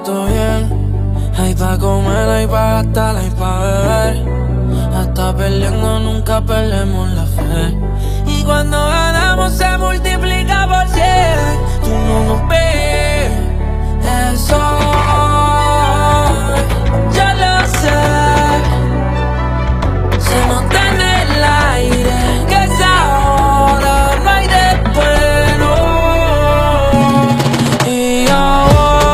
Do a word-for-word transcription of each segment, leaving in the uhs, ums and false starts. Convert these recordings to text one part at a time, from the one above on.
todo bien. Hay pa' comer, hay pa' gastar, hay pa' beber. Hasta peleando nunca perdemos la fe. Y cuando ganamos se multiplica por cien. Tú no nos ves, eso yo lo sé. Se nota en el aire que es ahora, no hay después, no. Y yo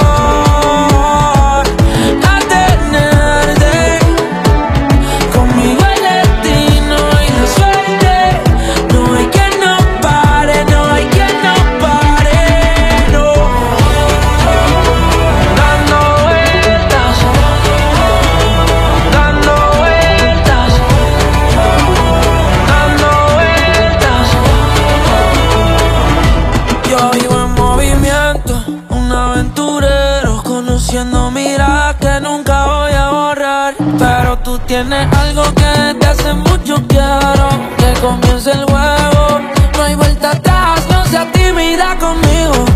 voy a tenerte conmigo, el destino y la suerte. No hay quien nos pare, no hay quien nos pare, no. Dando vueltas, dando vueltas, dando vueltas. Yo vivo en movimiento, un aventurero, conociendo miradas que nunca voy a borrar. Pero tú tienes algo que desde hace mucho quiero, que comience el juego. No hay vuelta atrás, no seas tímida conmigo.